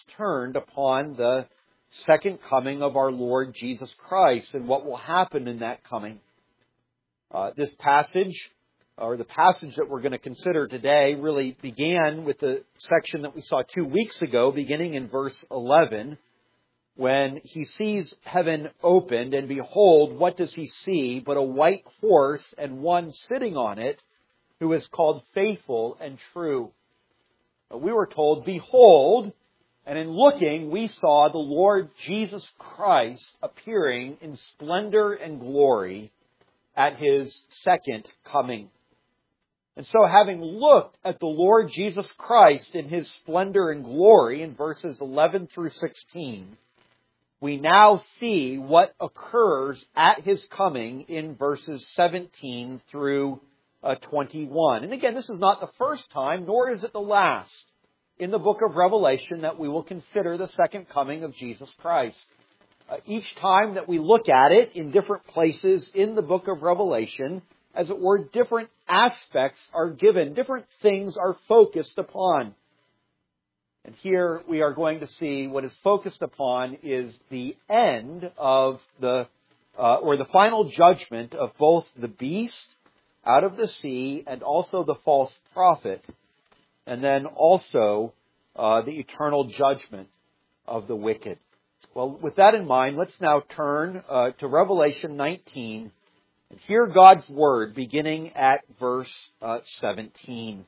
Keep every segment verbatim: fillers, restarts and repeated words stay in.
turned upon the second coming of our Lord Jesus Christ and what will happen in that coming. Uh, this passage, or the passage that we're going to consider today, really began with the section that we saw two weeks ago, beginning in verse eleven, when he sees heaven opened, and behold, what does he see but a white horse and one sitting on it, who is called Faithful and True. We were told, behold, and in looking, we saw the Lord Jesus Christ appearing in splendor and glory at His second coming. And so, having looked at the Lord Jesus Christ in His splendor and glory in verses eleven through sixteen, we now see what occurs at His coming in verses seventeen through uh, twenty-one. And again, this is not the first time, nor is it the last, in the book of Revelation that we will consider the second coming of Jesus Christ. Uh, each time that we look at it in different places in the book of Revelation, as it were, different aspects are given, different things are focused upon. And here we are going to see what is focused upon is the end of the, uh, or the final judgment of both the beast out of the sea and also the false prophet, and then also uh, the eternal judgment of the wicked. Well, with that in mind, let's now turn uh, to Revelation nineteen and hear God's Word beginning at verse uh, seventeen.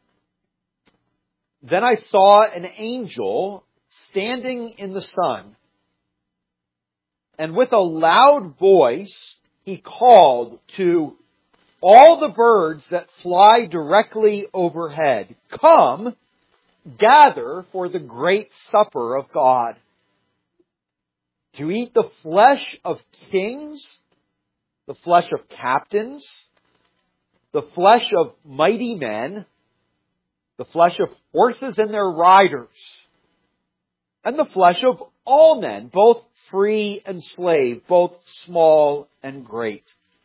Then I saw an angel standing in the sun, and with a loud voice he called to all the birds that fly directly overhead, come, gather for the great supper of God, to eat the flesh of kings, the flesh of captains, the flesh of mighty men, the flesh of horses and their riders, and the flesh of all men, both free and slave, both small and great.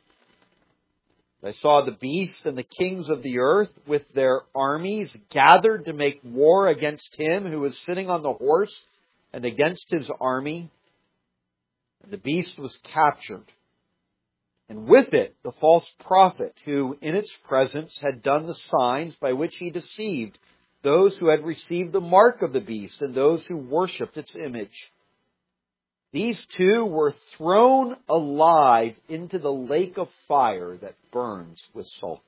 I saw the beast and the kings of the earth with their armies gathered to make war against him who was sitting on the horse and against his army. And the beast was captured, and with it the false prophet who in its presence had done the signs by which he deceived those who had received the mark of the beast and those who worshipped its image. These two were thrown alive into the lake of fire that burns with sulfur.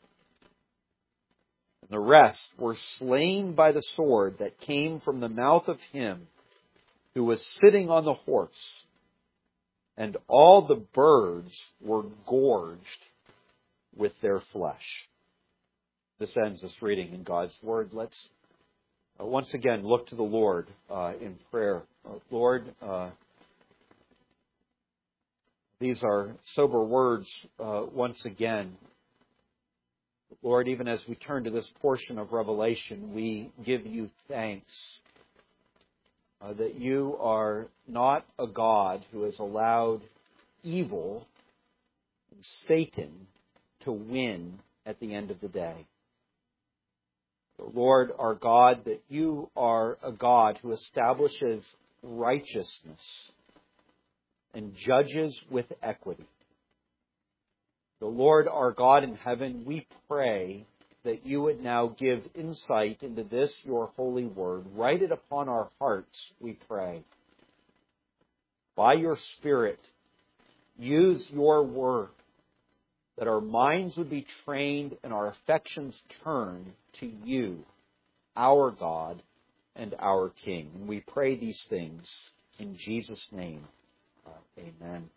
And the rest were slain by the sword that came from the mouth of him who was sitting on the horse. And all the birds were gorged with their flesh. This ends this reading in God's Word. Let's uh, once again look to the Lord uh, in prayer. Uh, Lord, uh, these are sober words uh, once again. Lord, even as we turn to this portion of Revelation, we give you thanks uh, that you are not a God who has allowed evil and Satan to win at the end of the day. Lord, our God, that you are a God who establishes righteousness and judges with equity. The Lord, our God in heaven, we pray that you would now give insight into this, your holy word. Write it upon our hearts, we pray. By your Spirit, use your word, that our minds would be trained and our affections turned to you, our God and our King. And we pray these things in Jesus' name. Uh, amen.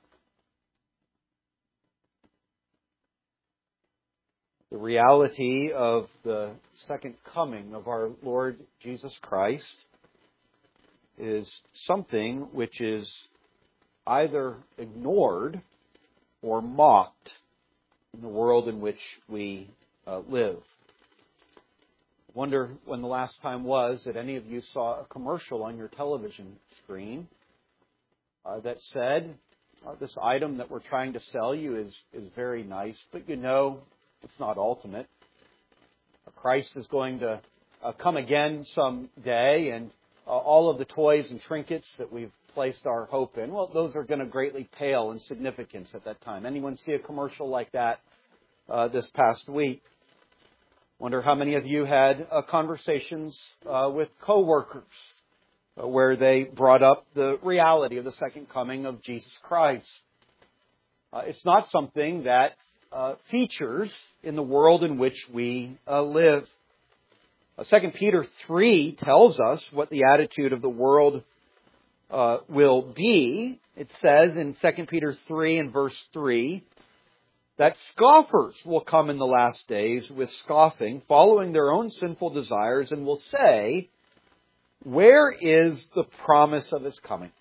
The reality of the second coming of our Lord Jesus Christ is something which is either ignored or mocked in the world in which we uh, live. I wonder when the last time was that any of you saw a commercial on your television screen uh, that said, uh, this item that we're trying to sell you is, is very nice, but you know it's not ultimate. Uh, Christ is going to uh, come again someday, and uh, all of the toys and trinkets that we've placed our hope in, well, those are going to greatly pale in significance at that time. Anyone see a commercial like that uh, this past week? Wonder how many of you had uh, conversations uh, with coworkers uh, where they brought up the reality of the second coming of Jesus Christ. Uh, it's not something that uh, features in the world in which we uh, live. Uh, Second Peter three tells us what the attitude of the world uh, will be. It says in Second Peter three and verse three, that scoffers will come in the last days with scoffing, following their own sinful desires, and will say, where is the promise of His coming?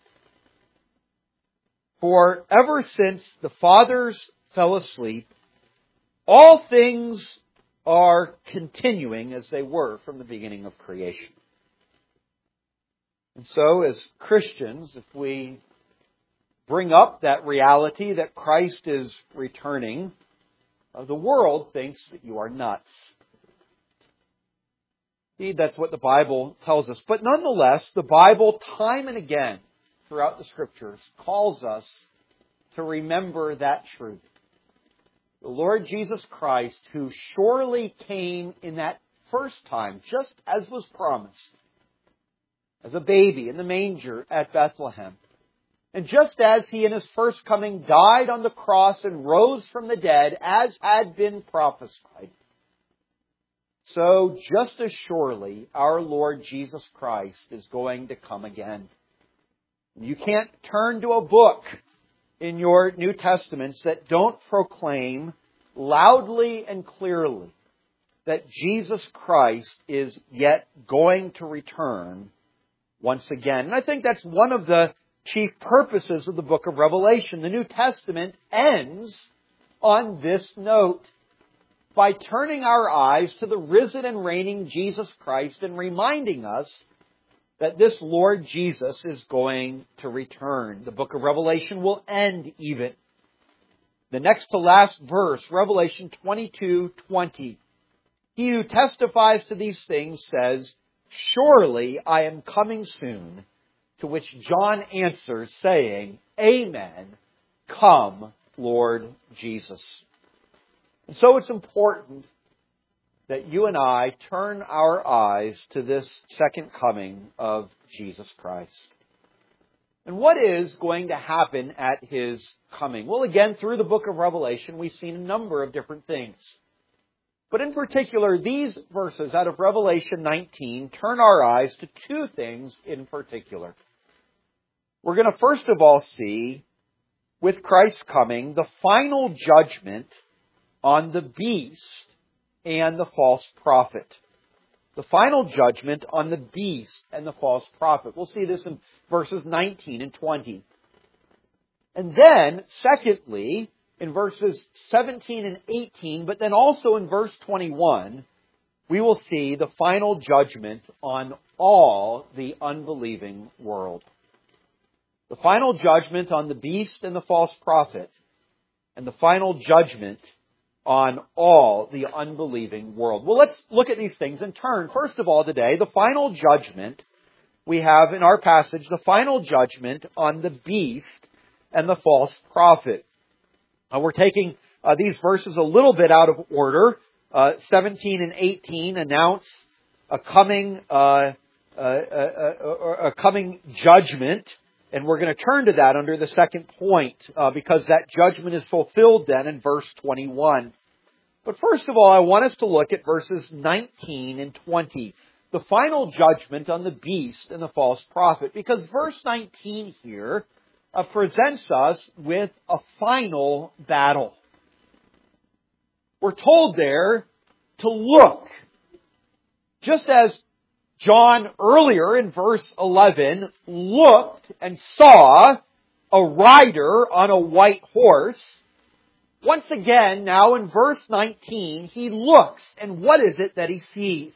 For ever since the fathers fell asleep, all things are continuing as they were from the beginning of creation. And so, as Christians, if we bring up that reality that Christ is returning, uh, the world thinks that you are nuts. Indeed, that's what the Bible tells us. But nonetheless, the Bible, time and again, throughout the Scriptures, calls us to remember that truth. The Lord Jesus Christ, who surely came in that first time, just as was promised, as a baby in the manger at Bethlehem. And just as He in His first coming died on the cross and rose from the dead, as had been prophesied, so just as surely our Lord Jesus Christ is going to come again. You can't turn to a book in your New Testaments that don't proclaim loudly and clearly that Jesus Christ is yet going to return once again. And I think that's one of the chief purposes of the book of Revelation. The New Testament ends on this note by turning our eyes to the risen and reigning Jesus Christ and reminding us that this Lord Jesus is going to return. The book of Revelation will end even. The next to last verse, Revelation twenty-two twenty. He who testifies to these things says, surely I am coming soon. To which John answers, saying, Amen. Come, Lord Jesus. And so it's important that you and I turn our eyes to this second coming of Jesus Christ. And what is going to happen at His coming? Well, again, through the book of Revelation, we've seen a number of different things. But in particular, these verses out of Revelation nineteen turn our eyes to two things in particular. We're going to first of all see, with Christ's coming, the final judgment on the beast and the false prophet. The final judgment on the beast and the false prophet. We'll see this in verses nineteen and twenty. And then, secondly, in verses seventeen and eighteen, but then also in verse twenty-one, we will see the final judgment on all the unbelieving world. The final judgment on the beast and the false prophet, and the final judgment on all the unbelieving world. Well, let's look at these things in turn. First of all, today, the final judgment we have in our passage, the final judgment on the beast and the false prophet. Uh, we're taking uh, these verses a little bit out of order. Uh, seventeen and eighteen announce a coming, uh, uh, uh, uh, a coming judgment. And we're going to turn to that under the second point, uh, because that judgment is fulfilled then in verse twenty-one. But first of all, I want us to look at verses nineteen and twenty. The final judgment on the beast and the false prophet. Because verse nineteen here uh, presents us with a final battle. We're told there to look. Just as John earlier in verse eleven looked and saw a rider on a white horse. Once again, now in verse nineteen, he looks, and what is it that he sees?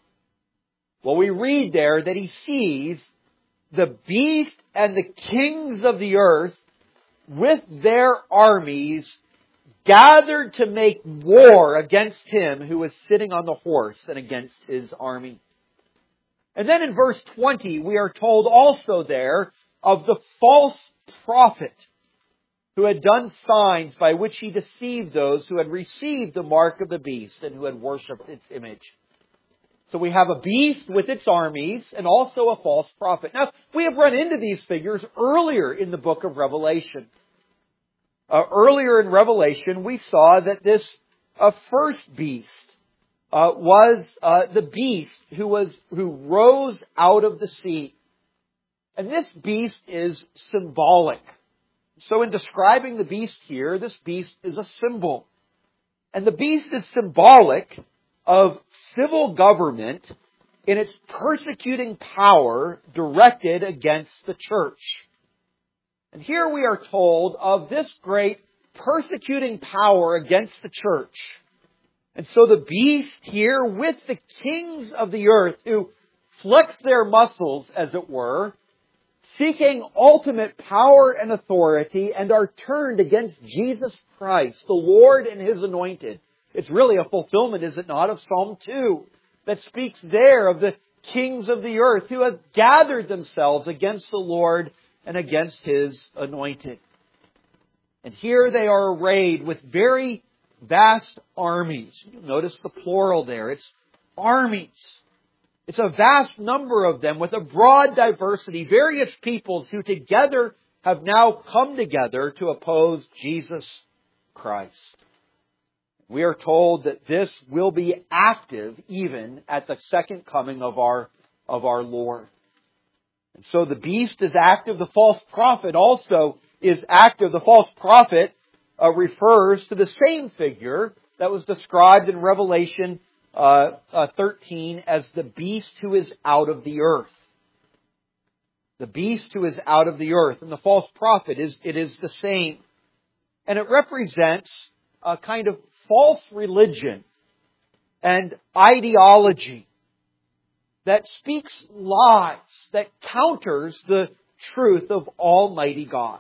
Well, we read there that he sees the beast and the kings of the earth with their armies gathered to make war against him who is sitting on the horse and against his army. And then in verse twenty, we are told also there of the false prophet who had done signs by which he deceived those who had received the mark of the beast and who had worshipped its image. So we have a beast with its armies and also a false prophet. Now, we have run into these figures earlier in the book of Revelation. Uh, earlier in Revelation, we saw that this uh, first beast uh, was uh, the beast who was who rose out of the sea. And this beast is symbolic. So in describing the beast here, this beast is a symbol. And the beast is symbolic of civil government in its persecuting power directed against the church. And here we are told of this great persecuting power against the church. And so the beast here with the kings of the earth who flex their muscles, as it were, seeking ultimate power and authority, and are turned against Jesus Christ, the Lord and His anointed. It's really a fulfillment, is it not, of Psalm two, that speaks there of the kings of the earth who have gathered themselves against the Lord and against His anointed. And here they are arrayed with very vast armies. You'll notice the plural there. It's armies. It's a vast number of them with a broad diversity, various peoples who together have now come together to oppose Jesus Christ. We are told that this will be active even at the second coming of our, of our Lord. And so the beast is active. The false prophet also is active. The false prophet uh, refers to the same figure that was described in Revelation Uh, uh, thirteen as the beast who is out of the earth. The beast who is out of the earth. And the false prophet, is it is the same. And it represents a kind of false religion and ideology that speaks lies, that counters the truth of Almighty God.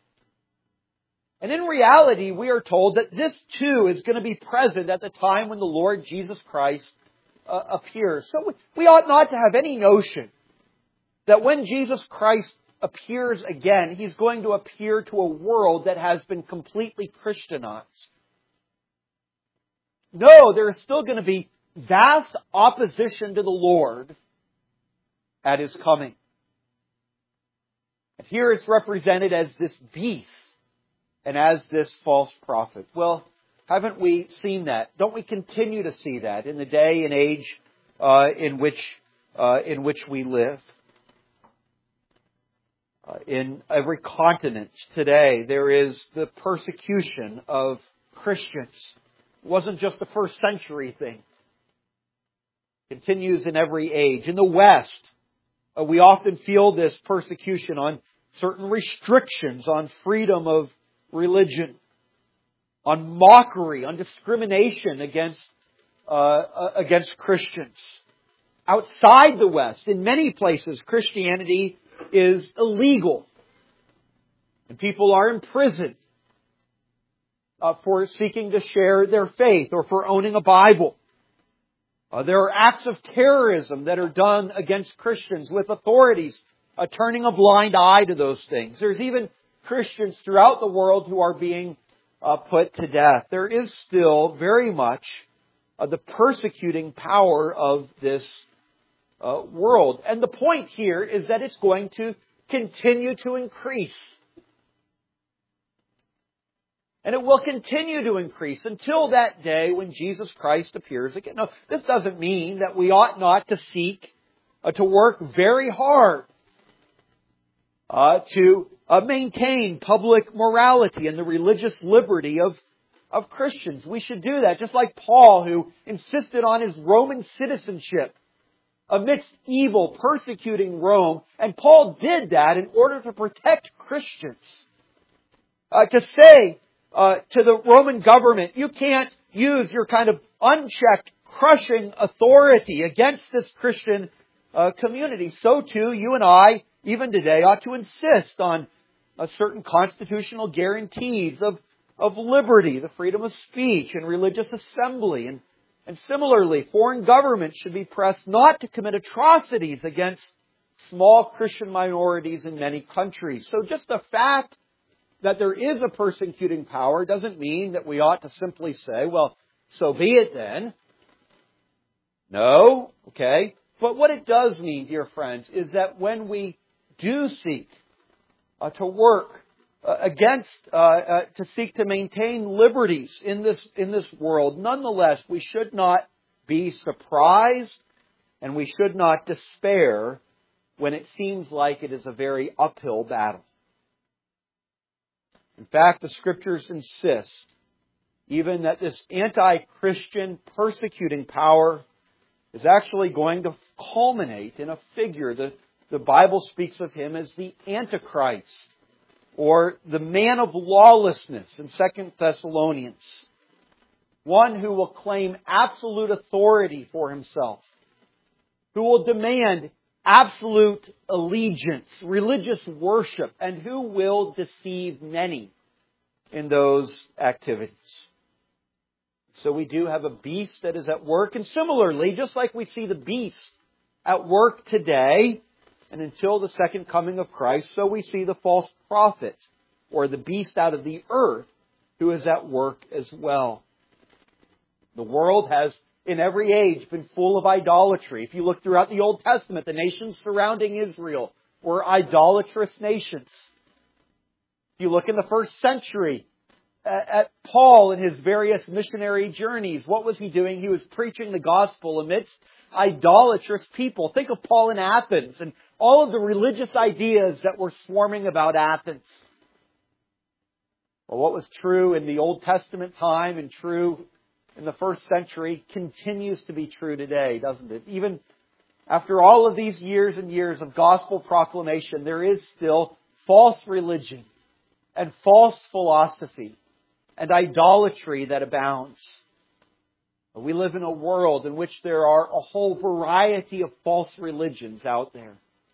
And in reality, we are told that this too is going to be present at the time when the Lord Jesus Christ uh, appears. So we, we ought not to have any notion that when Jesus Christ appears again, He's going to appear to a world that has been completely Christianized. No, there is still going to be vast opposition to the Lord at His coming. And here it's represented as this beast. And as this false prophet. Well, haven't we seen that? Don't we continue to see that in the day and age uh, in which uh, in which we live? Uh, in every continent today, there is the persecution of Christians. It wasn't just a first century thing. It continues in every age. In the West, uh, we often feel this persecution on certain restrictions on freedom of religion, on mockery, on discrimination against uh, against Christians. Outside the West, in many places, Christianity is illegal, and people are imprisoned uh, for seeking to share their faith or for owning a Bible. Uh, there are acts of terrorism that are done against Christians, with authorities uh, turning a blind eye to those things. There's even Christians throughout the world who are being uh, put to death. There is still very much uh, the persecuting power of this uh, world. And the point here is that it's going to continue to increase. And it will continue to increase until that day when Jesus Christ appears again. Now, this doesn't mean that we ought not to seek uh, to work very hard uh, to Uh, maintain public morality and the religious liberty of, of Christians. We should do that, just like Paul, who insisted on his Roman citizenship amidst evil, persecuting Rome. And Paul did that in order to protect Christians. Uh, to say uh, to the Roman government, you can't use your kind of unchecked, crushing authority against this Christian uh, community. So too, you and I, even today, ought to insist on Uh, certain constitutional guarantees of, of liberty, the freedom of speech and religious assembly, and, And similarly, foreign governments should be pressed not to commit atrocities against small Christian minorities in many countries. So just the fact that there is a persecuting power doesn't mean that we ought to simply say, well, so be it then. No, okay. But what it does mean, dear friends, is that when we do seek uh, to work uh, against, uh, uh, to seek to maintain liberties in this, in this world, nonetheless, we should not be surprised and we should not despair when it seems like it is a very uphill battle. In fact, the Scriptures insist even that this anti-Christian persecuting power is actually going to culminate in a figure. The, the Bible speaks of him as the Antichrist, or the man of lawlessness in Second Thessalonians. One who will claim absolute authority for himself, who will demand absolute allegiance, religious worship, and who will deceive many in those activities. So we do have a beast that is at work, and similarly, just like we see the beast at work today, and until the second coming of Christ, so we see the false prophet, or the beast out of the earth, who is at work as well. The world has, in every age, been full of idolatry. If you look throughout the Old Testament, the nations surrounding Israel were idolatrous nations. If you look in the first century, at Paul and his various missionary journeys, what was he doing? He was preaching the gospel amidst idolatrous people. Think of Paul in Athens and all of the religious ideas that were swarming about Athens. Well, what was true in the Old Testament time and true in the first century continues to be true today, doesn't it? Even after all of these years and years of gospel proclamation, there is still false religion and false philosophy and idolatry that abounds. We live in a world in which there are a whole variety of false religions out there.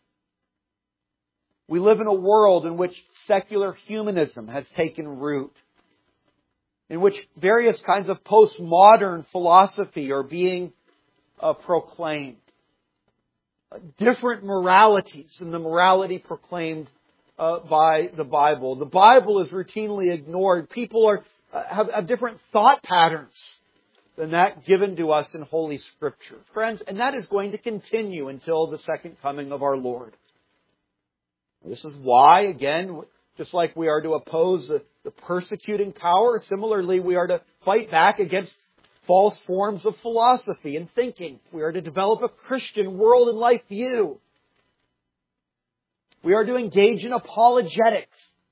We live in a world in which secular humanism has taken root, in which various kinds of postmodern philosophy are being uh, proclaimed. Uh, different moralities than the morality proclaimed uh, by the Bible. The Bible is routinely ignored. People are uh, have, have different thought patterns than that given to us in Holy Scripture. Friends, and that is going to continue until the second coming of our Lord. This is why, again, just like we are to oppose the, the persecuting power, similarly we are to fight back against false forms of philosophy and thinking. We are to develop a Christian world and life view. We are to engage in apologetics.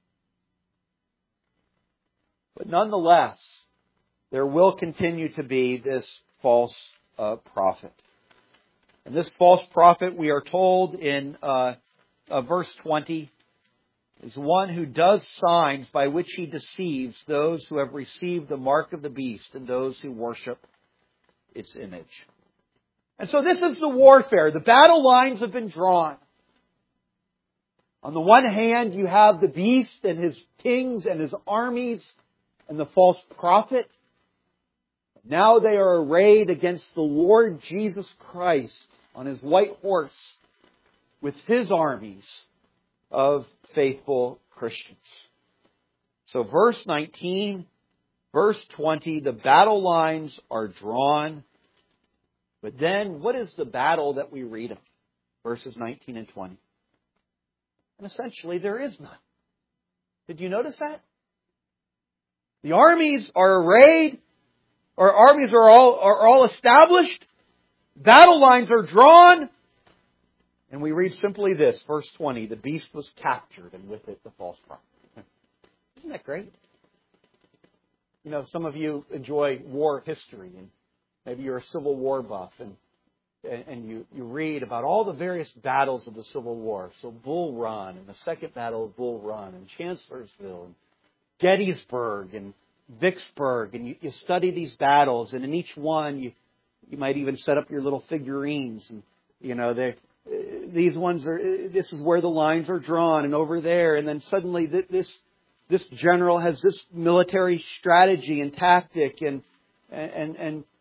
But nonetheless, there will continue to be this false uh, prophet. And this false prophet, we are told in uh, uh, verse twenty, is one who does signs by which he deceives those who have received the mark of the beast and those who worship its image. And so this is the warfare. The battle lines have been drawn. On the one hand, you have the beast and his kings and his armies and the false prophet. Now they are arrayed against the Lord Jesus Christ on his white horse with his armies of faithful Christians. So verse nineteen, verse twenty, the battle lines are drawn. But then, what is the battle that we read of? Verses nineteen and twenty. And essentially, there is none. Did you notice that? The armies are arrayed. Our armies are all, are all established. Battle lines are drawn. And we read simply this, verse twenty, the beast was captured and with it the false prophet. Isn't that great? You know, some of you enjoy war history, and maybe you're a Civil War buff, and and you, you read about all the various battles of the Civil War. So Bull Run, and the Second Battle of Bull Run, and Chancellorsville, and Gettysburg, and Vicksburg, and you, you study these battles, and in each one you you might even set up your little figurines, and you know they these ones are this is where the lines are drawn, and over there, and then suddenly this this general has this military strategy and tactic, and and and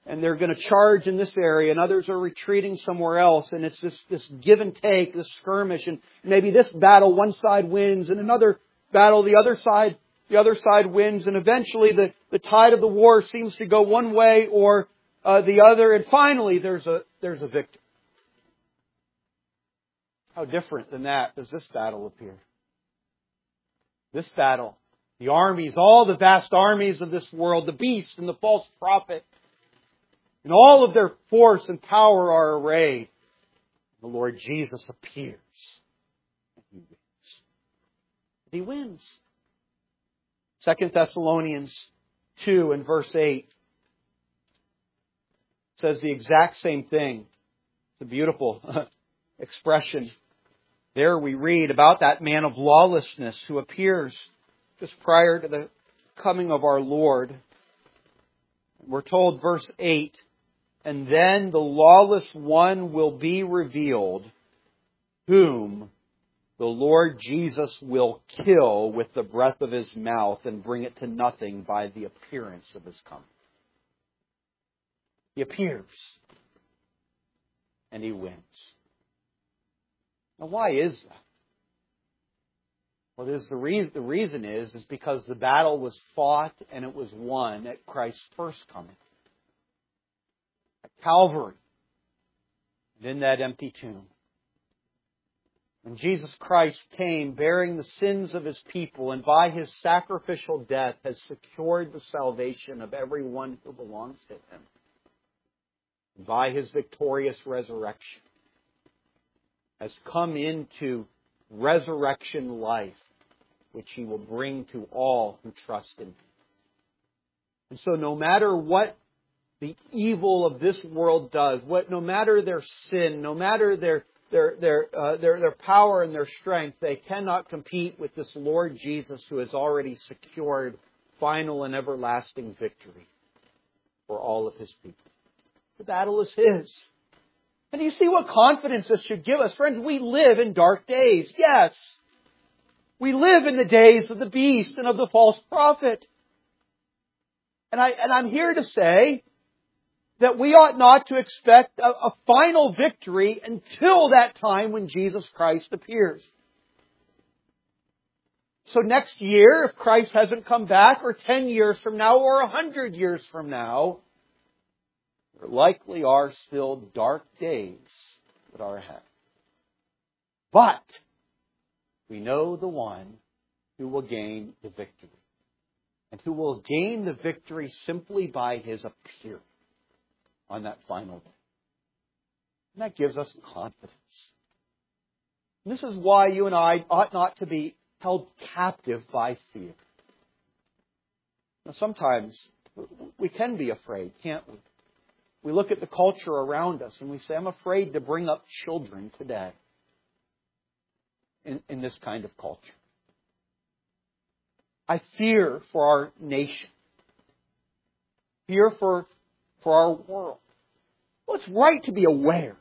and they're going to charge in this area, and others are retreating somewhere else, and it's this, this give and take, this skirmish, and maybe this battle one side wins, and another battle the other side the other side wins, and eventually the, the tide of the war seems to go one way or uh, the other, and finally there's a there's a victor. How different than that does this battle appear? This battle, the armies, all the vast armies of this world, the beast and the false prophet, and all of their force and power are arrayed. The Lord Jesus appears. And He wins. He wins. Second Thessalonians two and verse eight says the exact same thing. It's a beautiful expression. There we read about that man of lawlessness who appears just prior to the coming of our Lord. We're told, verse eight, and then the lawless one will be revealed, whom the Lord Jesus will kill with the breath of His mouth and bring it to nothing by the appearance of His coming. He appears. And He wins. Now why is that? Well, there's the reason, the reason is, is because the battle was fought and it was won at Christ's first coming. At Calvary. And in that empty tomb. When Jesus Christ came bearing the sins of His people and by His sacrificial death has secured the salvation of everyone who belongs to Him. And by His victorious resurrection has come into resurrection life, which He will bring to all who trust in Him. And so no matter what the evil of this world does, what no matter their sin, no matter their Their their, uh, their their power and their strength, they cannot compete with this Lord Jesus who has already secured final and everlasting victory for all of His people. The battle is His. And do you see what confidence this should give us? Friends, we live in dark days. Yes. We live in the days of the beast and of the false prophet. And I and I'm here to say that we ought not to expect a, a final victory until that time when Jesus Christ appears. So next year, if Christ hasn't come back, or ten years from now, or a hundred years from now, there likely are still dark days that are ahead. But we know the one who will gain the victory. And who will gain the victory simply by His appearance on that final day. And that gives us confidence. And this is why you and I ought not to be held captive by fear. Now sometimes we can be afraid, can't we? We look at the culture around us and we say, I'm afraid to bring up children today in, in this kind of culture. I fear for our nation. Fear for, for our world. Well, it's right to be aware.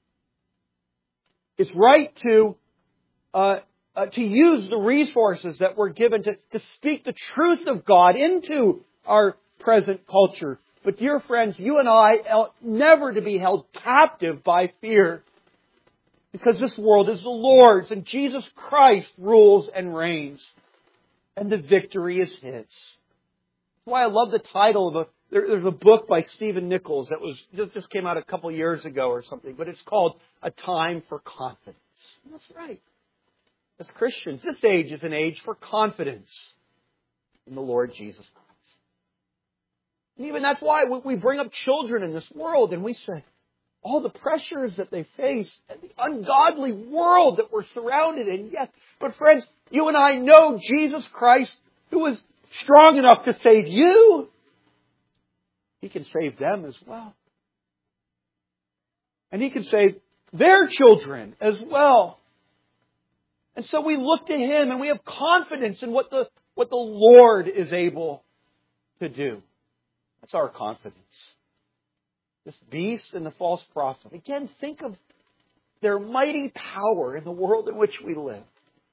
It's right to uh, uh, to use the resources that we're given to, to speak the truth of God into our present culture. But dear friends, you and I ought never to be held captive by fear. Because this world is the Lord's and Jesus Christ rules and reigns. And the victory is His. That's why I love the title of a There, there's a book by Stephen Nichols that was just, just came out a couple years ago or something, but it's called A Time for Confidence. And that's right. As Christians, this age is an age for confidence in the Lord Jesus Christ. And even that's why we bring up children in this world and we say, all the pressures that they face and the ungodly world that we're surrounded in. Yes, but friends, you and I know Jesus Christ, who is strong enough to save you. He can save them as well. And He can save their children as well. And so we look to Him and we have confidence in what the, what the Lord is able to do. That's our confidence. This beast and the false prophet. Again, think of their mighty power in the world in which we live.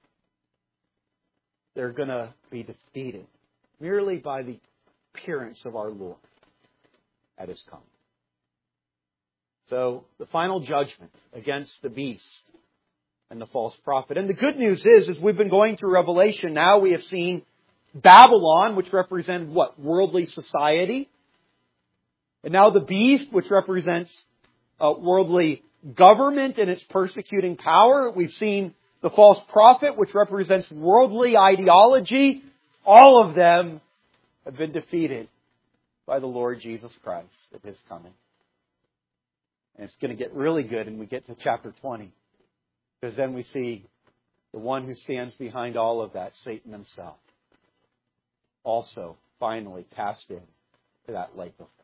They're going to be defeated merely by the appearance of our Lord at His coming. So, the final judgment against the beast and the false prophet. And the good news is, as we've been going through Revelation, now we have seen Babylon, which represented what? Worldly society. And now the beast, which represents uh, worldly government and its persecuting power. We've seen the false prophet, which represents worldly ideology. All of them have been defeated by the Lord Jesus Christ at His coming. And it's going to get really good when we get to chapter twenty. Because then we see the one who stands behind all of that, Satan himself, also finally cast in to that lake of fire.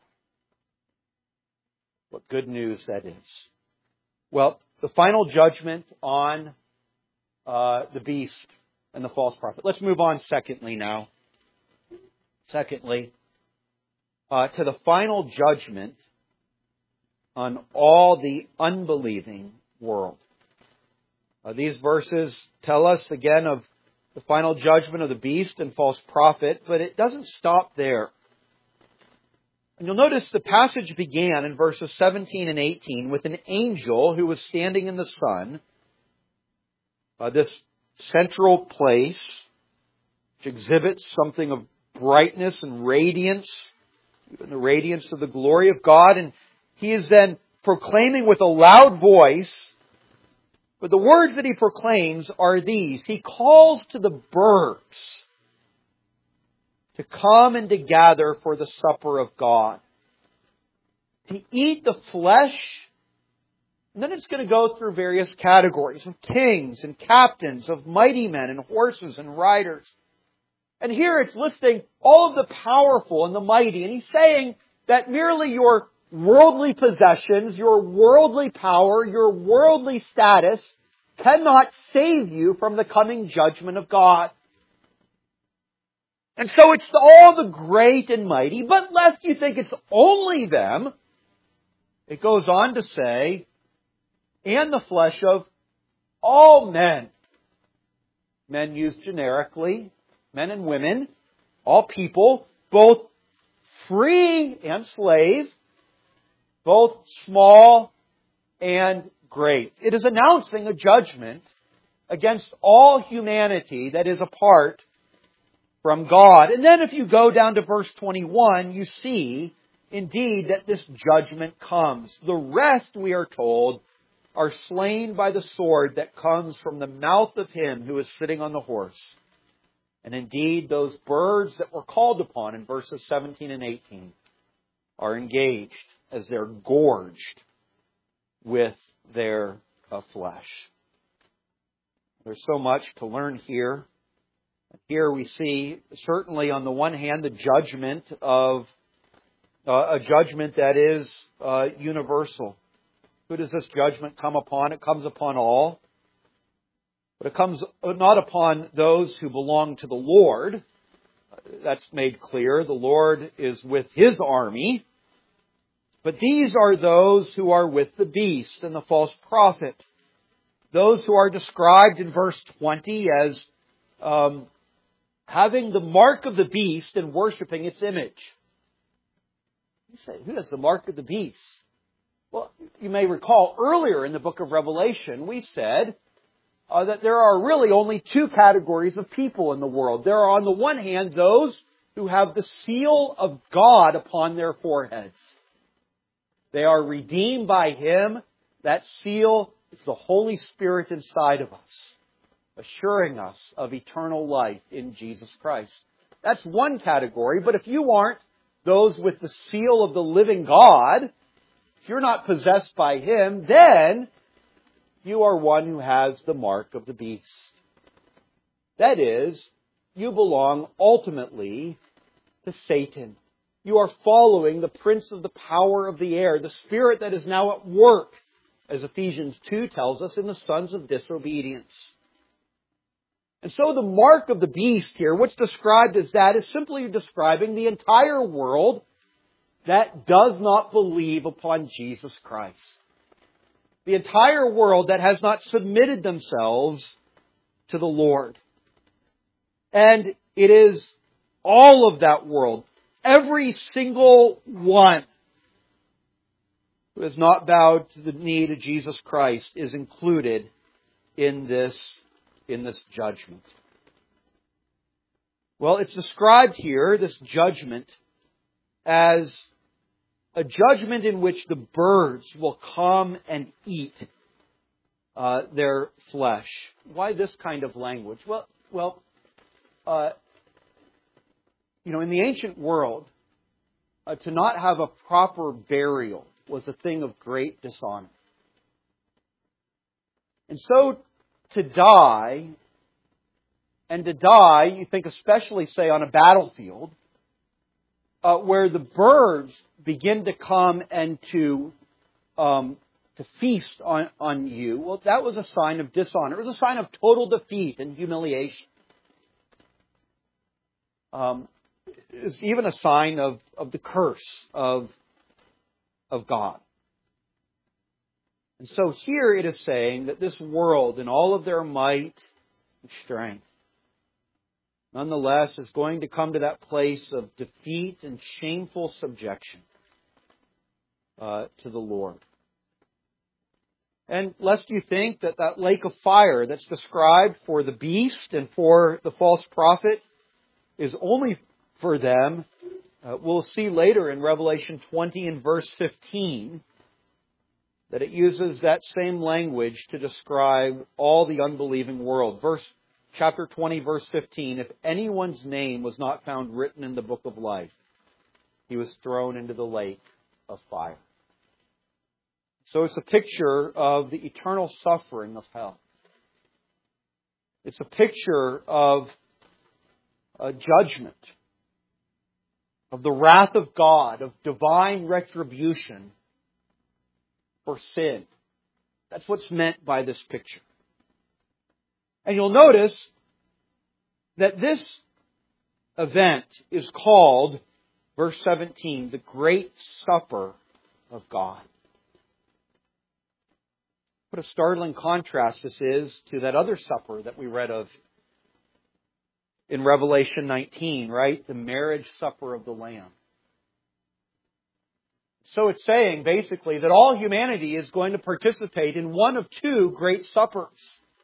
What good news that is. Well, the final judgment on uh, the beast and the false prophet. Let's move on secondly now. Secondly, uh, to the final judgment on all the unbelieving world. Uh, these verses tell us again of the final judgment of the beast and false prophet, but it doesn't stop there. And you'll notice the passage began in verses seventeen and eighteen with an angel who was standing in the sun, uh, this central place which exhibits something of brightness and radiance, even the radiance of the glory of God. And he is then proclaiming with a loud voice, but the words that he proclaims are these. He calls to the birds to come and to gather for the supper of God, to eat the flesh. And then it's going to go through various categories of kings and captains, of mighty men and horses and riders. And here it's listing all of the powerful and the mighty. And he's saying that merely your worldly possessions, your worldly power, your worldly status cannot save you from the coming judgment of God. And so it's all the great and mighty, but lest you think it's only them, it goes on to say, and the flesh of all men. Men used generically, men and women, all people, both free and slave, both small and great. It is announcing a judgment against all humanity that is apart from God. And then if you go down to verse twenty-one, you see indeed that this judgment comes. The rest, we are told, are slain by the sword that comes from the mouth of him who is sitting on the horse. And indeed, those birds that were called upon in verses seventeen and eighteen are engaged as they're gorged with their uh, flesh. There's so much to learn here. Here we see, certainly on the one hand, the judgment of uh, a judgment that is uh, universal. Who does this judgment come upon? It comes upon all. But it comes not upon those who belong to the Lord. That's made clear. The Lord is with His army. But these are those who are with the beast and the false prophet. Those who are described in verse twenty as um, having the mark of the beast and worshiping its image. You say, who has the mark of the beast? Well, you may recall earlier in the book of Revelation, we said uh, that there are really only two categories of people in the world. There are, on the one hand, those who have the seal of God upon their foreheads. They are redeemed by Him. That seal is the Holy Spirit inside of us, assuring us of eternal life in Jesus Christ. That's one category, but if you aren't those with the seal of the living God, if you're not possessed by Him, then you are one who has the mark of the beast. That is, you belong ultimately to Satan. You are following the prince of the power of the air, the spirit that is now at work, as Ephesians two tells us, in the sons of disobedience. And so the mark of the beast here, what's described as that, is simply describing the entire world that does not believe upon Jesus Christ. The entire world that has not submitted themselves to the Lord. And it is all of that world, every single one, who has not bowed to the knee to Jesus Christ is included in this, in this judgment. Well, it's described here, this judgment, as a judgment in which the birds will come and eat uh, their flesh. Why this kind of language? Well, well, uh, you know, in the ancient world, uh, to not have a proper burial was a thing of great dishonor. And so to die, and to die, you think especially, say, on a battlefield, uh, where the birds begin to come and to um, to feast on, on you, well, that was a sign of dishonor. It was a sign of total defeat and humiliation. Um, it was even a sign of, of the curse of of God. And so here it is saying that this world, in all of their might and strength, nonetheless is going to come to that place of defeat and shameful subjection uh, to the Lord. And lest you think that that lake of fire that's described for the beast and for the false prophet is only for them, Uh, we'll see later in Revelation twenty and verse fifteen that it uses that same language to describe all the unbelieving world. Verse, chapter twenty, verse fifteen, if anyone's name was not found written in the book of life, he was thrown into the lake of fire. So it's a picture of the eternal suffering of hell. It's a picture of a judgment, of the wrath of God, of divine retribution for sin. That's what's meant by this picture. And you'll notice that this event is called, verse seventeen, the Great Supper of God. What a startling contrast this is to that other supper that we read of in Revelation nineteen, right? The marriage supper of the Lamb. So it's saying basically that all humanity is going to participate in one of two great suppers.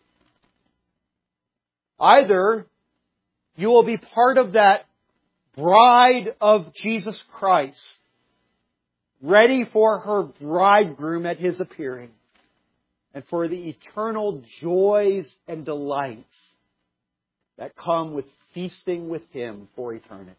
Either you will be part of that bride of Jesus Christ, ready for her bridegroom at His appearing, and for the eternal joys and delights that come with feasting with Him for eternity.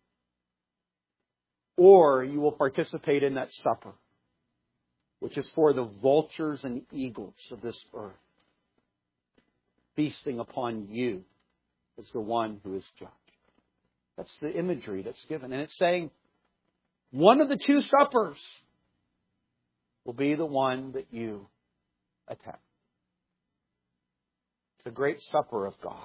Or you will participate in that supper, which is for the vultures and eagles of this earth, feasting upon you as the one who is judged. That's the imagery that's given. And it's saying one of the two suppers will be the one that you attend. It's the great supper of God.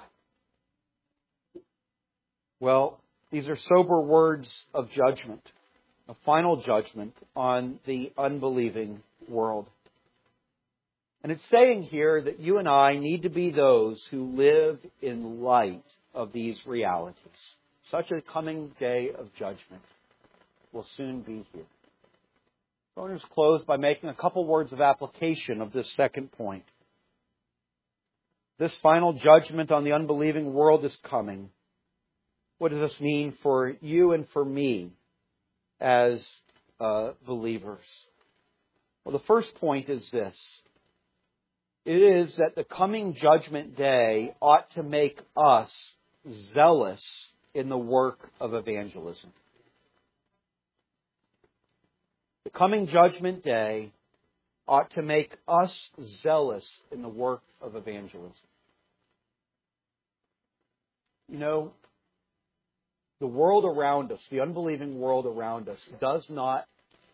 Well, these are sober words of judgment, a final judgment on the unbelieving world. And it's saying here that you and I need to be those who live in light of these realities. Such a coming day of judgment will soon be here. I want to close by making a couple words of application of this second point. This final judgment on the unbelieving world is coming. What does this mean for you and for me as uh, believers? Well, the first point is this. It is that the coming judgment day ought to make us zealous in the work of evangelism. The coming judgment day ought to make us zealous in the work of evangelism. You know, the world around us, the unbelieving world around us, does not,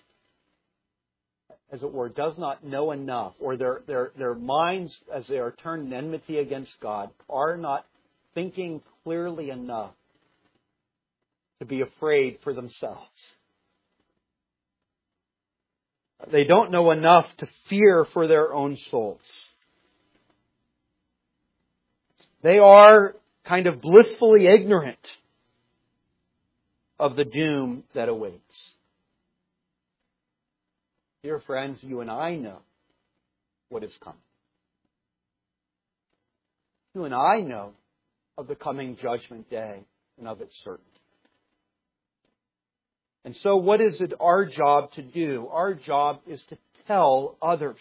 as it were, does not know enough, or their their their minds, as they are turned in enmity against God, are not thinking clearly enough to be afraid for themselves. They don't know enough to fear for their own souls. They are kind of blissfully ignorant of the doom that awaits. Dear friends, you and I know what is coming. You and I know of the coming judgment day and of its certainty. And so what is it our job to do? Our job is to tell others.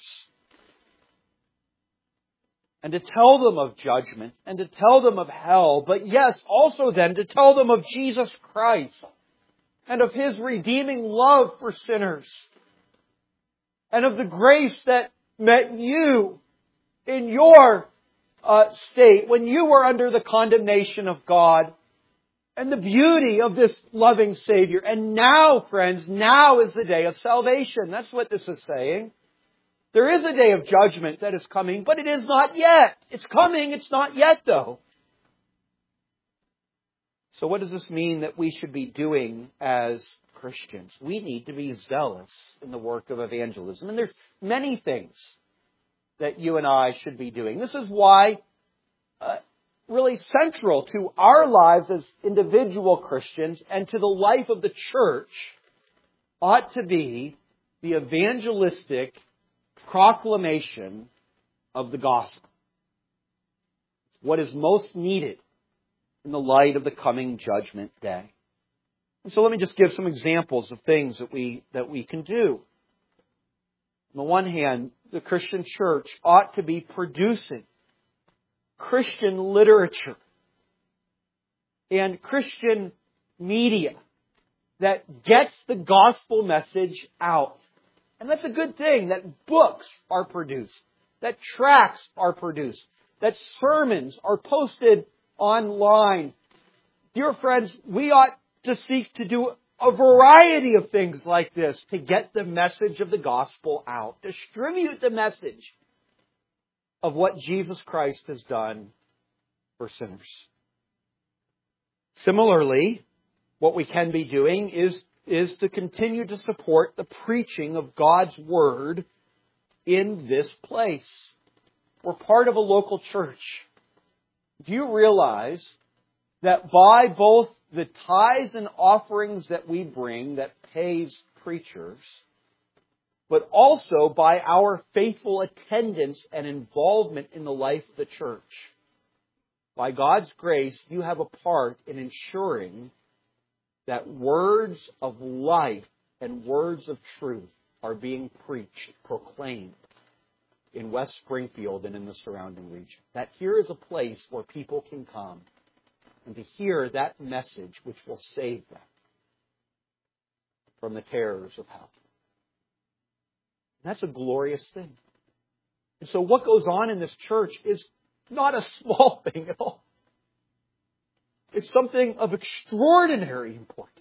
And to tell them of judgment, and to tell them of hell, but yes, also then to tell them of Jesus Christ, and of His redeeming love for sinners, and of the grace that met you in your uh, state when you were under the condemnation of God, and the beauty of this loving Savior. And now, friends, now is the day of salvation. That's what this is saying. There is a day of judgment that is coming, but it is not yet. It's coming, it's not yet though. So what does this mean that we should be doing as Christians? We need to be zealous in the work of evangelism. And there's many things that you and I should be doing. This is why uh, really central to our lives as individual Christians and to the life of the church ought to be the evangelistic proclamation of the gospel. What is most needed in the light of the coming judgment day. And so let me just give some examples of things that we that we can do. On the one hand, the Christian church ought to be producing Christian literature and Christian media that gets the gospel message out. And that's a good thing, that books are produced, that tracts are produced, that sermons are posted online. Dear friends, we ought to seek to do a variety of things like this to get the message of the gospel out. Distribute the message of what Jesus Christ has done for sinners. Similarly, what we can be doing is is to continue to support the preaching of God's Word in this place. We're part of a local church. Do you realize that by both the tithes and offerings that we bring that pays preachers, but also by our faithful attendance and involvement in the life of the church, by God's grace, you have a part in ensuring that words of life and words of truth are being preached, proclaimed in West Springfield and in the surrounding region. That here is a place where people can come and to hear that message which will save them from the terrors of hell. That's a glorious thing. And so what goes on in this church is not a small thing at all. It's something of extraordinary importance.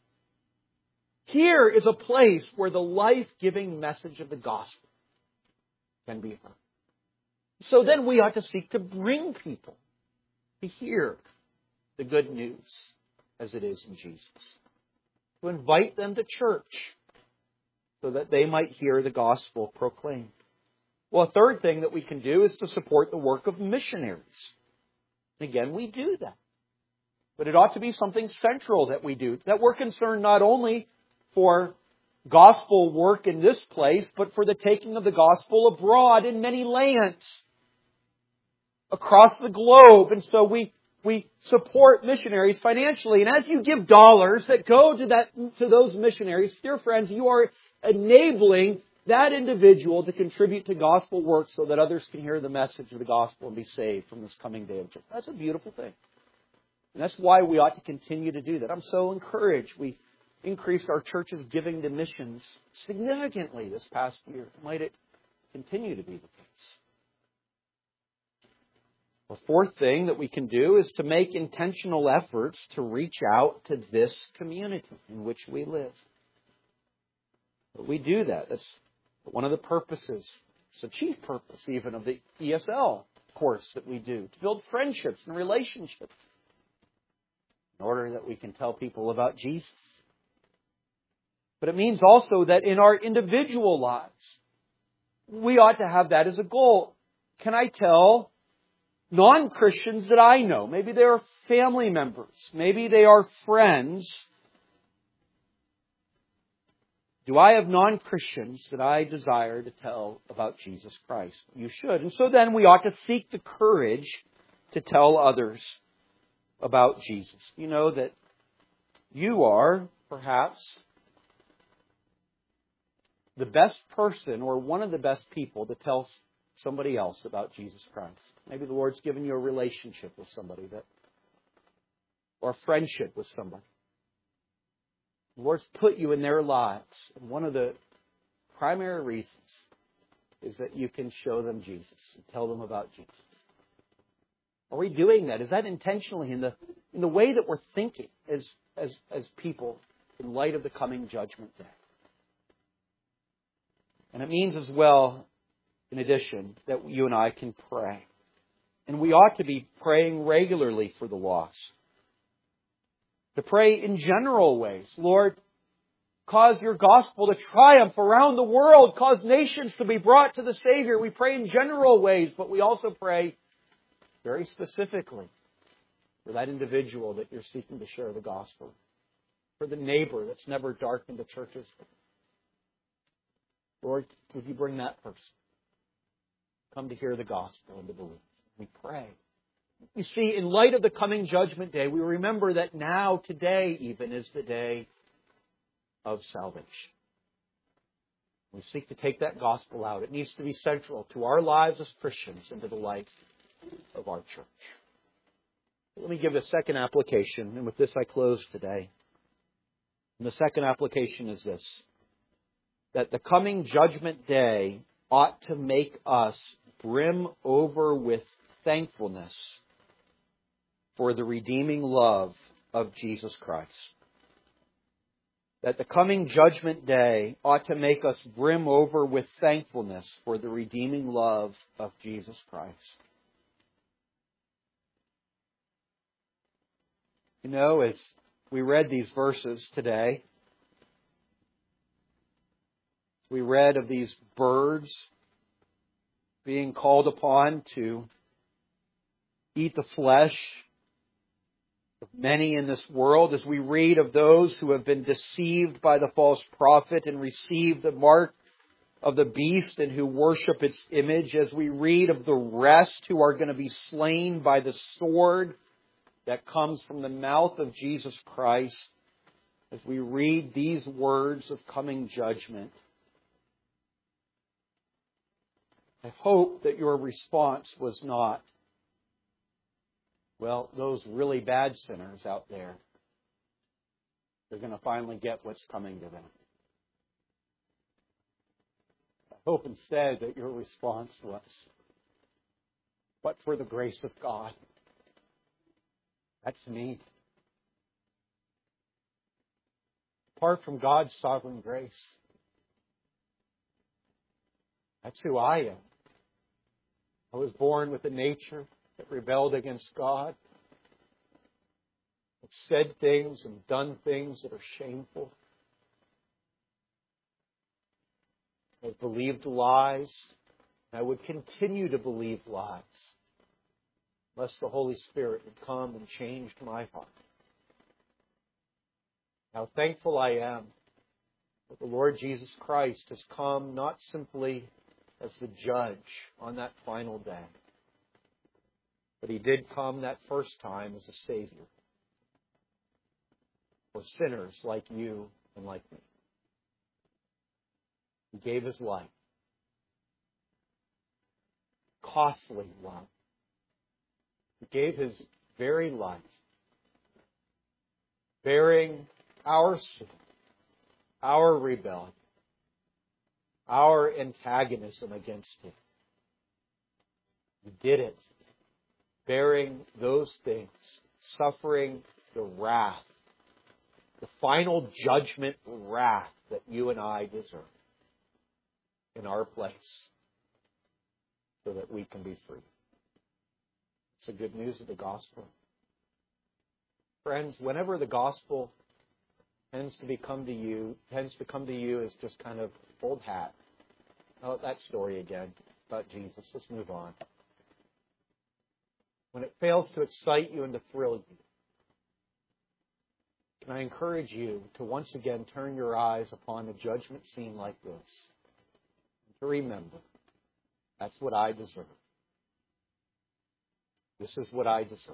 Here is a place where the life-giving message of the gospel can be heard. So then we ought to seek to bring people to hear the good news as it is in Jesus. To invite them to church so that they might hear the gospel proclaimed. Well, a third thing that we can do is to support the work of missionaries. And again, we do that. But it ought to be something central that we do. That we're concerned not only for gospel work in this place, but for the taking of the gospel abroad in many lands across the globe. And so we we support missionaries financially. And as you give dollars that go to that to those missionaries, dear friends, you are enabling that individual to contribute to gospel work so that others can hear the message of the gospel and be saved from this coming day of judgment. That's a beautiful thing. And that's why we ought to continue to do that. I'm so encouraged. We increased our church's giving to missions significantly this past year. Might it continue to be the case? The fourth thing that we can do is to make intentional efforts to reach out to this community in which we live. But we do that. That's one of the purposes. It's the chief purpose even of the E S L course that we do, to build friendships and relationships in order that we can tell people about Jesus. But it means also that in our individual lives, we ought to have that as a goal. Can I tell non-Christians that I know, maybe they are family members, maybe they are friends, Do I have non-Christians that I desire to tell about Jesus Christ? You should. And so then we ought to seek the courage to tell others about Jesus. You know that you are, perhaps, the best person or one of the best people to tell somebody else about Jesus Christ. Maybe the Lord's given you a relationship with somebody that, or a friendship with somebody. The Lord's put you in their lives. And one of the primary reasons is that you can show them Jesus and tell them about Jesus. Are we doing that? Is that intentionally in the in the way that we're thinking as as as people in light of the coming judgment day? And it means as well, in addition, that you and I can pray. And we ought to be praying regularly for the lost. To pray in general ways. Lord, cause your gospel to triumph around the world. Cause nations to be brought to the Savior. We pray in general ways, but we also pray very specifically for that individual that you're seeking to share the gospel. For the neighbor that's never darkened the churches. Lord, would you bring that person? Come to hear the gospel and to believe. We pray. You see, in light of the coming judgment day, we remember that now, today even, is the day of salvation. We seek to take that gospel out. It needs to be central to our lives as Christians and to the life of our church. Let me give a second application, and with this I close today. And the second application is this: that the coming judgment day ought to make us brim over with thankfulness for the redeeming love of Jesus Christ. That the coming judgment day ought to make us brim over with thankfulness for the redeeming love of Jesus Christ. You know, as we read these verses today, we read of these birds being called upon to eat the flesh of many in this world, as we read of those who have been deceived by the false prophet and received the mark of the beast and who worship its image, as we read of the rest who are going to be slain by the sword that comes from the mouth of Jesus Christ, as we read these words of coming judgment, I hope that your response was not, well, those really bad sinners out there, they're going to finally get what's coming to them. I hope instead that your response was, but for the grace of God, that's me. Apart from God's sovereign grace, that's who I am. I was born with a nature that rebelled against God, that said things and done things that are shameful. I believed lies, and I would continue to believe lies, unless the Holy Spirit would come and change my heart. How thankful I am that the Lord Jesus Christ has come not simply as the judge on that final day, but He did come that first time as a Savior for sinners like you and like me. He gave His life. Costly life. He gave His very life, bearing our sin, our rebellion, our antagonism against Him. He did it, bearing those things, suffering the wrath, the final judgment wrath that you and I deserve in our place, so that we can be free. It's the good news of the gospel. Friends, whenever the gospel tends to become to you, tends to come to you as just kind of old hat. Oh, that story again about Jesus. Let's move on. When it fails to excite you and to thrill you, And I encourage you to once again turn your eyes upon a judgment scene like this. And to remember, that's what I deserve. This is what I deserve,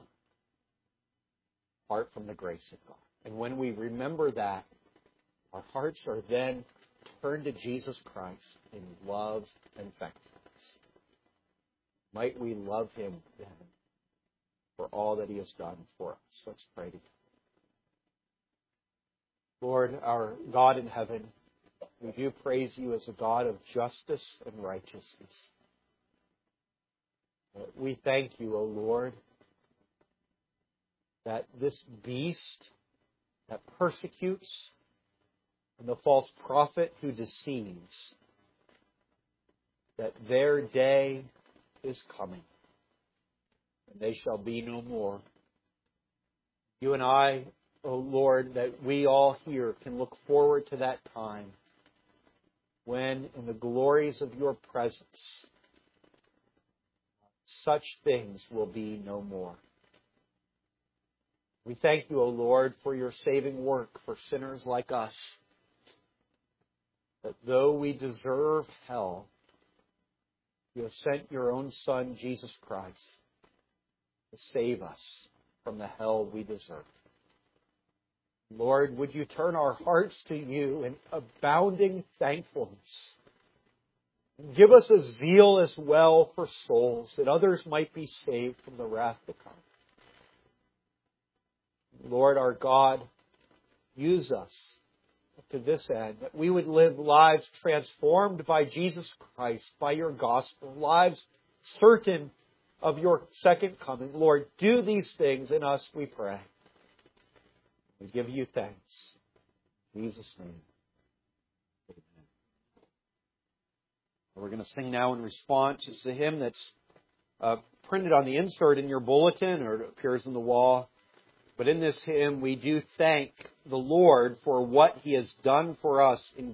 apart from the grace of God. And when we remember that, our hearts are then turned to Jesus Christ in love and thankfulness. Might we love Him then for all that He has done for us. Let's pray together. Lord, our God in heaven, we do praise You as a God of justice and righteousness. We thank You, O Lord, that this beast that persecutes and the false prophet who deceives, that their day is coming, and they shall be no more. You and I, O Lord, that we all here can look forward to that time when, in the glories of Your presence, such things will be no more. We thank You, O Lord, for Your saving work for sinners like us, that though we deserve hell, You have sent Your own Son, Jesus Christ, to save us from the hell we deserve. Lord, would You turn our hearts to You in abounding thankfulness. Give us a zeal as well for souls, that others might be saved from the wrath to come. Lord our God, use us to this end, that we would live lives transformed by Jesus Christ, by Your gospel, lives certain of Your second coming. Lord, do these things in us, we pray. We give You thanks. In Jesus' name. Amen. We're going to sing now in response. It's the hymn that's uh, printed on the insert in your bulletin, or it appears on the wall. But in this hymn, we do thank the Lord for what He has done for us in